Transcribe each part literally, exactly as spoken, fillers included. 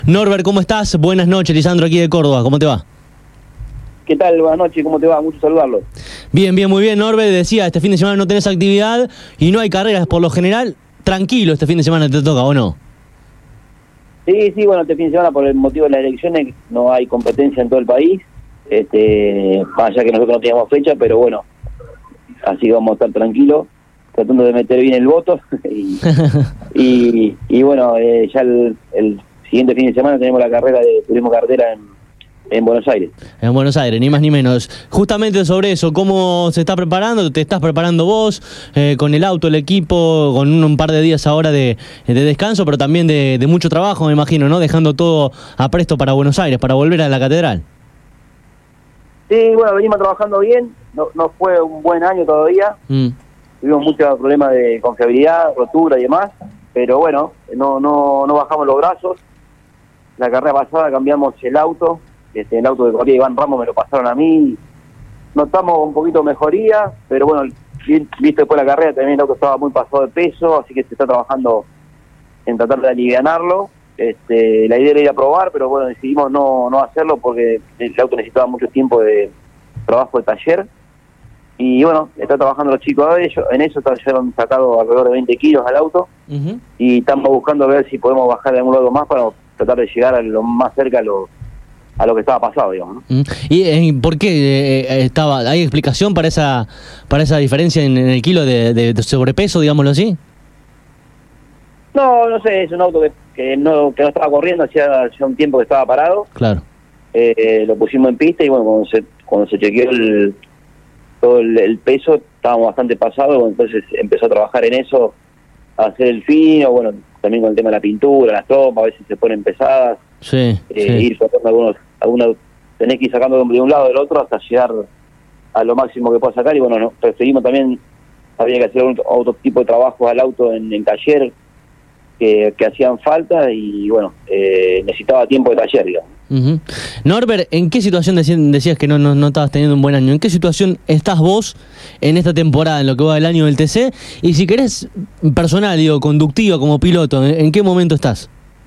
Norbert, ¿cómo estás? Buenas noches, Lisandro, aquí de Córdoba, ¿cómo te va? ¿Qué tal? Buenas noches, ¿cómo te va? Mucho saludarlo. Bien, bien, muy bien, Norbert. Decía, este fin de semana no tenés actividad y no hay carreras por lo general. Tranquilo, este fin de semana te toca, ¿o no? Sí, sí, bueno, este fin de semana por el motivo de las elecciones no hay competencia en todo el país. Este, más allá que nosotros no teníamos fecha, pero bueno, así vamos a estar tranquilos, tratando de meter bien el voto. y, y, y bueno, eh, ya el, el siguiente fin de semana tenemos la carrera de turismo carretera en, en Buenos Aires. En Buenos Aires, ni más ni menos. Justamente sobre eso, ¿cómo se está preparando? ¿Te estás preparando vos eh, con el auto, el equipo, con un, un par de días ahora de, de descanso, pero también de, de mucho trabajo, me imagino, ¿no? Dejando todo a presto para Buenos Aires, para volver a la catedral. Sí, bueno, venimos trabajando bien, no, no fue un buen año todavía, mm. tuvimos muchos problemas de confiabilidad, rotura y demás, pero bueno, no, no, no bajamos los brazos. La carrera pasada cambiamos el auto, este, el auto de corría Iván Ramos me lo pasaron a mí, notamos un poquito mejoría, pero bueno, visto después de la carrera también el auto estaba muy pasado de peso, así que se está trabajando en tratar de alivianarlo. Este, la idea era ir a probar, pero bueno, decidimos no, no hacerlo porque el auto necesitaba mucho tiempo de trabajo de taller. Y bueno, está trabajando los chicos en eso, ya han sacado alrededor de veinte kilos al auto. Uh-huh. Y estamos buscando ver si podemos bajar de algún lado más para tratar de llegar a lo más cerca a lo, a lo que estaba pasado, digamos, ¿no? Uh-huh. ¿Y eh, por qué eh, estaba? ¿Hay explicación para esa para esa diferencia en, en el kilo de, de, de sobrepeso, digámoslo así? No, no sé, es un auto que, que no que no estaba corriendo, hacía ya un tiempo que estaba parado. Claro. Eh, lo pusimos en pista y bueno, cuando se, cuando se chequeó el, todo el, el peso, estábamos bastante pasados, entonces empezó a trabajar en eso, a hacer el fino, bueno, también con el tema de la pintura, las tropas, a veces se ponen pesadas. Sí, eh, sí. Ir sacando algunos, algunos, tenés que ir sacando de un lado del otro hasta llegar a lo máximo que pueda sacar y bueno, no, preferimos también, había que hacer otro, otro tipo de trabajo al auto en el taller, Que, que hacían falta y bueno, eh, necesitaba tiempo de taller, digamos. Uh-huh. Norbert, ¿en qué situación decías, decías que no, no, no estabas teniendo un buen año? ¿En qué situación estás vos en esta temporada, en lo que va del año del T C? Y si querés, personal, digo, conductivo como piloto, ¿en, en qué momento estás?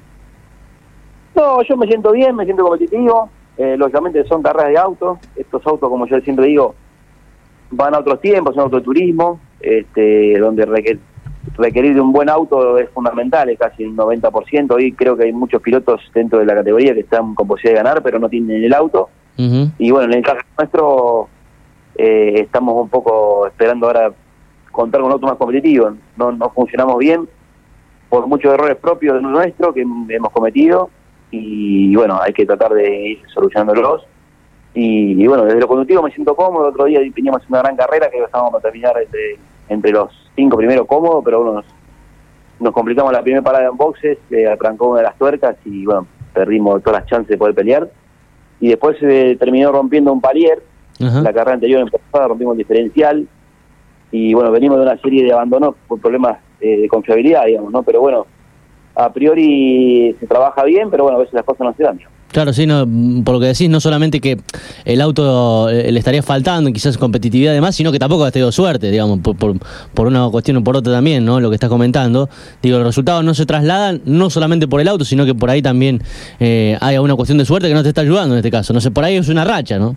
No, yo me siento bien, me siento competitivo. Eh, lógicamente son carreras de autos. Estos autos, como yo siempre digo, van a otros tiempos, son autos de turismo, este, donde requiere requerir de un buen auto es fundamental, es casi un noventa por ciento. Hoy creo que hay muchos pilotos dentro de la categoría que están con posibilidad de ganar, pero no tienen el auto. Uh-huh. Y bueno, en el caso nuestro, eh, estamos un poco esperando ahora contar con un auto más competitivo. No, no funcionamos bien por muchos errores propios de nuestro que hemos cometido. Y bueno, hay que tratar de ir solucionándolos. Y, y bueno, desde lo conductivo me siento cómodo. El otro día teníamos una gran carrera que estábamos a terminar entre, entre los cinco primeros cómodos, pero bueno, nos, nos complicamos la primera parada en boxes, eh, arrancó una de las tuercas y bueno, perdimos todas las chances de poder pelear. Y después se eh, terminó rompiendo un palier. Uh-huh. La carrera anterior en pasada rompimos el diferencial. Y bueno, venimos de una serie de abandonos por problemas eh, de confiabilidad, digamos, ¿no? Pero bueno, a priori se trabaja bien, pero bueno, a veces las cosas no se dan, digamos. Claro, sí, no, por lo que decís, no solamente que el auto le estaría faltando, quizás competitividad además, sino que tampoco has tenido suerte, digamos, por, por, por una cuestión o por otra también, ¿no? Lo que estás comentando. Digo, los resultados no se trasladan, no solamente por el auto, sino que por ahí también eh, hay alguna cuestión de suerte que no te está ayudando en este caso. No sé, por ahí es una racha, ¿no?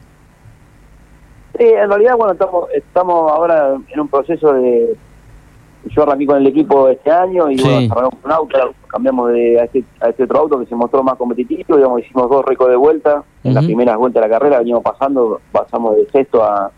Sí, en realidad, bueno, estamos, estamos ahora en un proceso de... Yo arranqué con el equipo este año y sí. Bueno, arrancamos un auto, cambiamos de, a, este, a este otro auto que se mostró más competitivo, digamos, hicimos dos récords de vuelta, en uh-huh. las primeras vueltas de la carrera venimos pasando, pasamos de sexto a,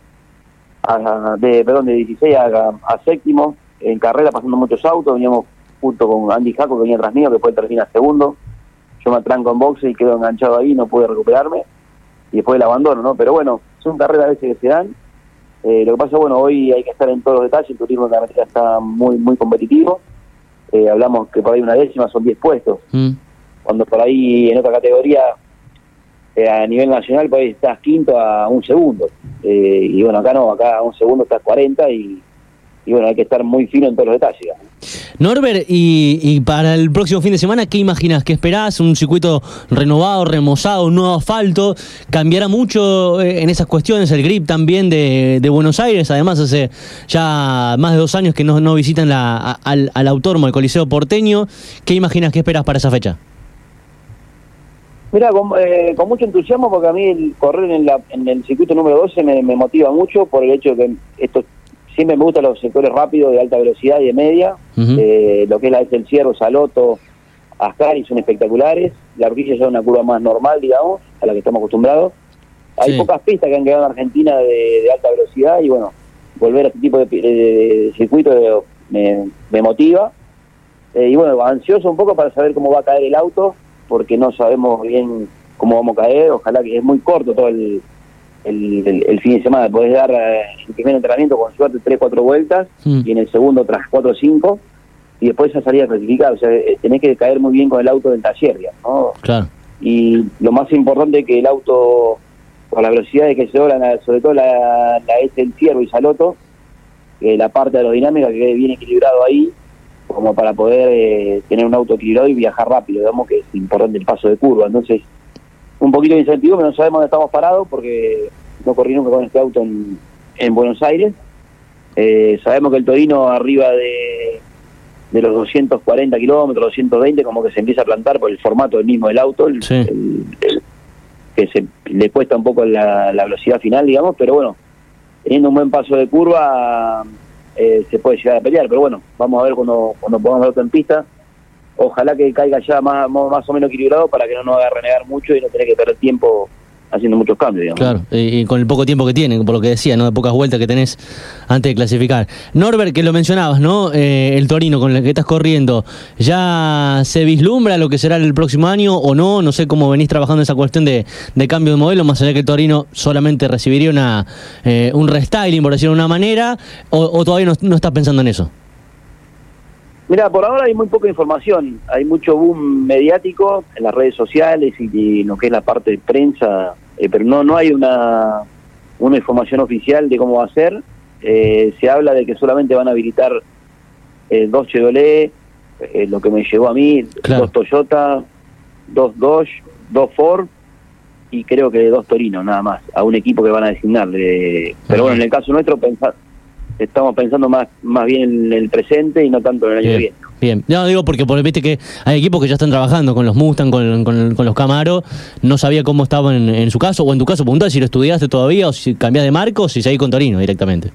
a de, perdón, de dieciséis a, a séptimo, en carrera pasando muchos autos, veníamos junto con Andy Jaco que venía atrás mío, que después termina segundo, yo me atranco en boxe y quedo enganchado ahí, no pude recuperarme, y después el abandono, ¿no? Pero bueno, son carreras a veces que se dan. Eh, lo que pasa, bueno, hoy hay que estar en todos los detalles, el turismo de carretera está muy muy competitivo, eh, hablamos que por ahí una décima son diez puestos, mm. cuando por ahí en otra categoría, eh, a nivel nacional, por ahí estás quinto a un segundo, eh, y bueno, acá no, acá a un segundo estás cuarenta y, y bueno, hay que estar muy fino en todos los detalles, digamos. Norbert, y, y para el próximo fin de semana, ¿qué imaginas? ¿Qué esperás? ¿Un circuito renovado, remozado, un nuevo asfalto? ¿Cambiará mucho en esas cuestiones el grip también de, de Buenos Aires? Además, hace ya más de dos años que no, no visitan la, a, al, al Autódromo, al Coliseo Porteño. ¿Qué imaginas? ¿Qué esperás para esa fecha? Mira, con, eh, con mucho entusiasmo, porque a mí el correr en, la, en el circuito número doce me, me motiva mucho por el hecho de que esto siempre me gustan los sectores rápidos, de alta velocidad y de media. Uh-huh. eh, lo que es la El Cierro, Saloto, Ascari son espectaculares. La Horquilla ya es una curva más normal, digamos, a la que estamos acostumbrados. Hay sí. pocas pistas que han quedado en Argentina de, de alta velocidad, y bueno, volver a este tipo de, de, de circuito de, me, me motiva. Eh, y bueno, ansioso un poco para saber cómo va a caer el auto, porque no sabemos bien cómo vamos a caer. Ojalá, que es muy corto todo el, el, el, el fin de semana. Podés dar eh, el primer entrenamiento con suerte tres, cuatro vueltas, mm. y en el segundo tras cuatro o cinco, y después esa salida clasificada. O sea, tenés que caer muy bien con el auto del taller, ¿no? Claro. Y lo más importante es que el auto, con las velocidades que se logran, sobre todo la, la S El Cierro y Saloto, eh, la parte aerodinámica que quede bien equilibrado ahí, como para poder eh, tener un auto equilibrado y viajar rápido, digamos, que es importante el paso de curva. Entonces, un poquito de incentivo, pero no sabemos dónde estamos parados, porque no corrí nunca con este auto en, en Buenos Aires. Eh, sabemos que el Torino arriba de, de los doscientos cuarenta kilómetros, doscientos veinte, como que se empieza a plantar por el formato del mismo del auto, el, sí. el, el, que se le cuesta un poco la, la velocidad final, digamos, pero bueno, teniendo un buen paso de curva, eh, se puede llegar a pelear. Pero bueno, vamos a ver cuando, cuando podamos ver en pista. Ojalá que caiga ya más, más o menos equilibrado, para que no nos haga renegar mucho y no tener que perder tiempo haciendo muchos cambios, digamos. Claro, y, y con el poco tiempo que tienen, por lo que decía, ¿no? De pocas vueltas que tenés antes de clasificar. Norbert, que lo mencionabas, ¿no? Eh, el Torino con el que estás corriendo, ¿ya se vislumbra lo que será el próximo año o no? No sé cómo venís trabajando esa cuestión de, de cambio de modelo, más allá que el Torino solamente recibiría una eh, un restyling, por decirlo de una manera, o, o todavía no, no estás pensando en eso. Mira, por ahora hay muy poca información, hay mucho boom mediático en las redes sociales y, y lo que es la parte de prensa, eh, pero no no hay una una información oficial de cómo va a ser. Eh, se habla de que solamente van a habilitar eh, dos Chevrolet, eh, lo que me llegó a mí, claro. dos Toyota, dos Dodge, dos Ford y creo que dos Torino, nada más, a un equipo que van a designar. Eh, pero bueno, en el caso nuestro, pensar estamos pensando más más bien en el presente y no tanto en el año bien, que viene. Bien, no digo porque, porque viste que hay equipos que ya están trabajando con los Mustang, con, con, con los Camaro. No sabía cómo estaban en, en su caso, o en tu caso puntual, si lo estudiaste todavía, o si cambiás de marco, o si seguís con Torino directamente.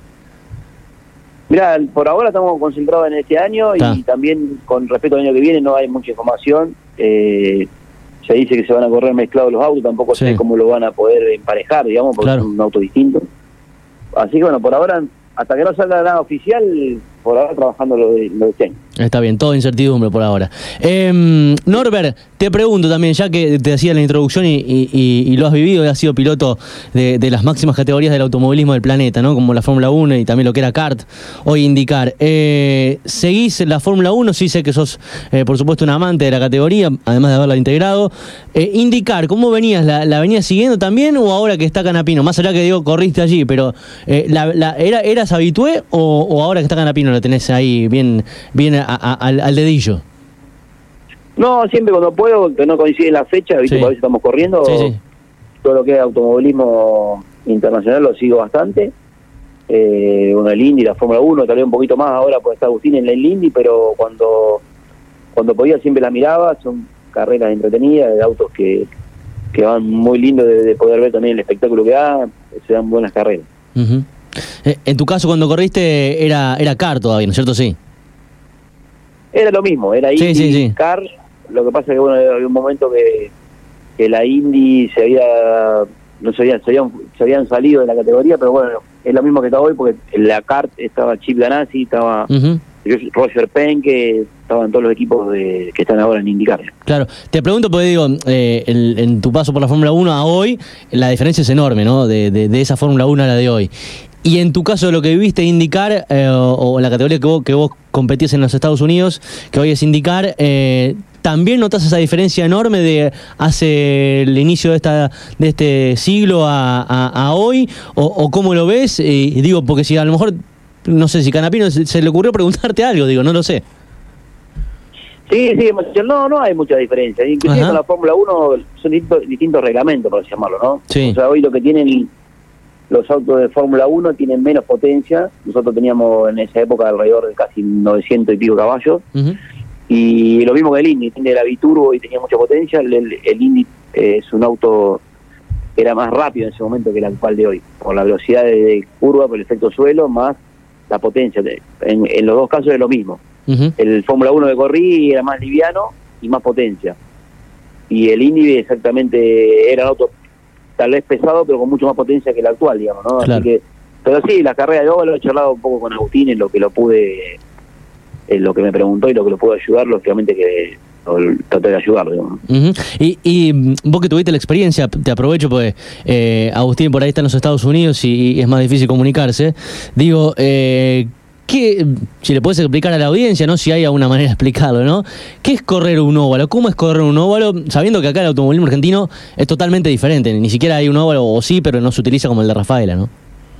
Mirá, por ahora estamos concentrados en este año. Ta. Y también con respecto al año que viene no hay mucha información. Eh, se dice que se van a correr mezclados los autos, tampoco sí. sé cómo lo van a poder emparejar, digamos, porque claro. es un auto distinto. Así que bueno, por ahora, hasta que no salga nada oficial, por ahora trabajando lo de, lo de este año. Está bien, todo incertidumbre por ahora. Eh, Norbert, te pregunto también, ya que te hacía la introducción y, y, y, y lo has vivido y has sido piloto de, de las máximas categorías del automovilismo del planeta, ¿no? Como la Fórmula uno y también lo que era kart, hoy IndyCar. Eh, ¿Seguís la Fórmula uno? Sí, sé que sos, eh, por supuesto, un amante de la categoría, además de haberla integrado. Eh, IndyCar, ¿cómo venías? ¿La, ¿La venías siguiendo también o ahora que está Canapino? Más allá que digo, corriste allí, pero eh, la, la, ¿era, ¿eras habitué o, o ahora que está Canapino la tenés ahí bien, bien a, a, al, al dedillo? No, siempre cuando puedo, que no coincide la fecha, ¿viste? Sí. Por a veces estamos corriendo, sí, sí. Todo lo que es automovilismo internacional lo sigo bastante. Eh, bueno, el Indy, la Fórmula uno, tal vez un poquito más ahora porque está Agustín en el Indy, pero cuando cuando podía siempre la miraba. Son carreras entretenidas, de autos que, que van muy lindos de, de poder ver también el espectáculo que da, se dan buenas carreras. Uh-huh. Eh, en tu caso, cuando corriste, era era kart todavía, ¿no es cierto? Sí. Era lo mismo, era Indy, sí, sí, sí. kart. Lo que pasa es que bueno, había un momento que, que la Indy se había no se habían, se habían se habían salido de la categoría, pero bueno, es lo mismo que está hoy, porque en la kart estaba Chip Ganassi, estaba uh-huh. Roger Penn, que estaban todos los equipos de, que están ahora en IndyCar. Claro, te pregunto porque digo, eh, el, en tu paso por la Fórmula uno a hoy, la diferencia es enorme, ¿no? De, de, de esa Fórmula uno a la de hoy. Y en tu caso, lo que viviste IndyCar, eh, o, o la categoría que vos, que vos competías en los Estados Unidos, que hoy es IndyCar, eh, ¿también notas esa diferencia enorme de hace el inicio de esta de este siglo a, a, a hoy? ¿O, o cómo lo ves? Y digo, porque si a lo mejor, no sé, si Canapino se, se le ocurrió preguntarte algo, digo, no lo sé. Sí, sí, no, no hay mucha diferencia. Inclusive Ajá. con la Fórmula uno son distintos, distintos reglamentos, por llamarlo, ¿no? Sí. O sea, hoy lo que tienen los autos de Fórmula uno tienen menos potencia. Nosotros teníamos en esa época alrededor de casi novecientos y pico caballos. Uh-huh. Y lo mismo que el Indy, tiene la biturbo y tenía mucha potencia. El, el, el Indy eh, es un auto que era más rápido en ese momento que el actual de hoy, por la velocidad de, de curva, por el efecto suelo, más la potencia. En, en los dos casos es lo mismo. Uh-huh. El Fórmula uno que corrí era más liviano y más potencia. Y el Indy exactamente era un auto tal vez pesado, pero con mucho más potencia que el actual, digamos, ¿no? Claro. Así que, pero sí, la carrera de óvalo he charlado un poco con Agustín en lo que lo pude, en lo que me preguntó y lo que lo pude ayudar, lógicamente que traté de ayudarlo, digamos. Uh-huh. y, y vos que tuviste la experiencia, te aprovecho porque eh, Agustín por ahí está en los Estados Unidos y, y es más difícil comunicarse. Digo, eh, ¿qué, si le puedes explicar a la audiencia, ¿no? Si hay alguna manera de explicarlo, ¿no? ¿Qué es correr un óvalo? ¿Cómo es correr un óvalo? Sabiendo que acá el automovilismo argentino es totalmente diferente. Ni siquiera hay un óvalo, o sí, pero no se utiliza como el de Rafaela, ¿no?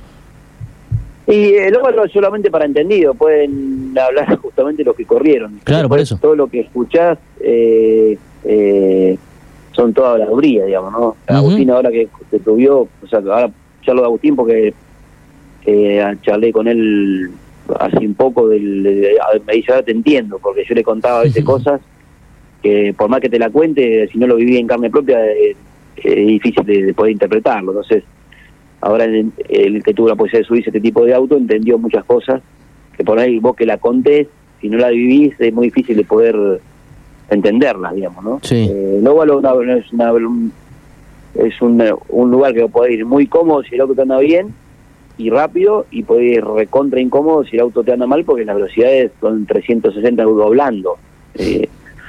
Y el óvalo es solamente para entendido, pueden hablar justamente los que corrieron. Claro, por eso. Todo lo que escuchás eh, eh, son toda habladuría, digamos, ¿no? Uh-huh. Agustín ahora que te tuvió, o sea, ahora charlo de Agustín porque eh, charlé con él hace un poco, del, de, de, me dice, ahora te entiendo, porque yo le contaba a veces uh-huh. cosas que por más que te la cuente, si no lo viví en carne propia, eh, es difícil de, de poder interpretarlo. Entonces, ahora el, el que tuvo la posibilidad de subirse este tipo de auto entendió muchas cosas que por ahí vos que la contés, si no la vivís, es muy difícil de poder entenderlas, digamos, ¿no? Sí. Eh, el óvalo no, no es, una, un, es un, un lugar que vos podés ir muy cómodo si el auto te anda bien y rápido, y podés ir recontra incómodo si el auto te anda mal, porque las velocidades son trescientos sesenta doblando. Eh,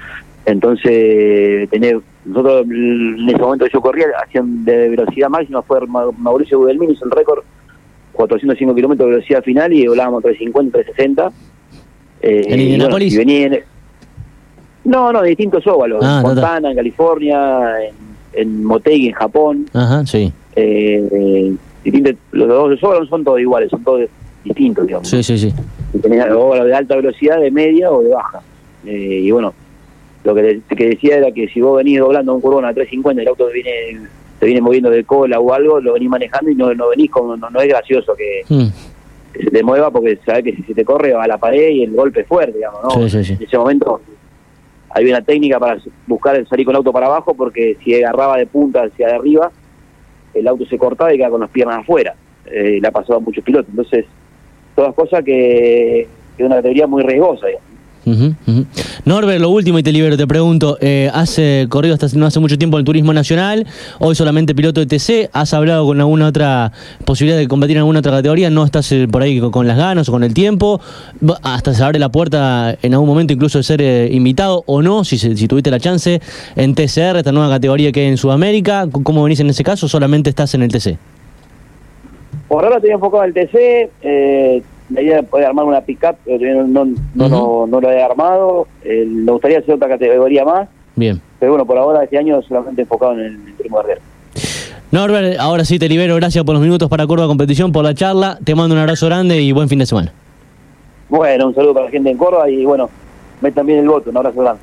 entonces, tener... Nosotros en ese momento que yo corría, hacían de velocidad máxima, fue Mauricio Gugelmín, hizo el récord, cuatrocientos cinco kilómetros de velocidad final y volábamos trescientos cincuenta, trescientos sesenta. Eh, ¿En Indianápolis? Bueno, y venía en, no, no, de distintos óvalos, ah, en Fontana, no, en California, en, en Motegi, en Japón. Ajá, sí. Eh, eh, distintos, los dos óvalos son todos iguales, son todos distintos, digamos. Sí, sí, sí. Y tenés óvalos de alta velocidad, de media o de baja. Eh, y bueno, lo que, que decía era que si vos venís doblando un curvón a trescientos cincuenta, el auto viene, te viene moviendo de cola o algo, lo venís manejando y no, no venís como, no, no es gracioso que, mm. que se te mueva, porque sabés que si se te corre va a la pared y el golpe es fuerte, digamos, ¿no? Sí, sí, sí. En ese momento hay una técnica para buscar salir con el auto para abajo, porque si agarraba de punta hacia arriba, el auto se cortaba y quedaba con las piernas afuera. Eh, le ha pasado a muchos pilotos. Entonces, todas cosas que, que es una categoría muy riesgosa, digamos. Uh-huh, uh-huh. Norbert, lo último y te libero, te pregunto, eh, ¿has eh, corrido hasta no hace mucho tiempo en el turismo nacional? Hoy solamente piloto de T C, ¿has hablado con alguna otra posibilidad de competir en alguna otra categoría? ¿No estás eh, por ahí con, con las ganas o con el tiempo? ¿Hasta se abre la puerta en algún momento incluso de ser eh, invitado o no? Si, si tuviste la chance en T C R, esta nueva categoría que hay en Sudamérica, ¿cómo venís en ese caso? ¿Solamente estás en el T C? Por ahora estoy enfocado en el T C, eh, la idea de poder armar una pick-up, pero no, no, no, uh-huh. no, no lo he armado. Eh, me gustaría hacer otra categoría más. Bien. Pero bueno, por ahora este año solamente enfocado en el, el turismo guerrero. Norbert, ahora sí te libero. Gracias por los minutos para Córdoba Competición, por la charla. Te mando un abrazo grande y buen fin de semana. Bueno, un saludo para la gente en Córdoba y bueno, metan bien el voto. Un abrazo grande.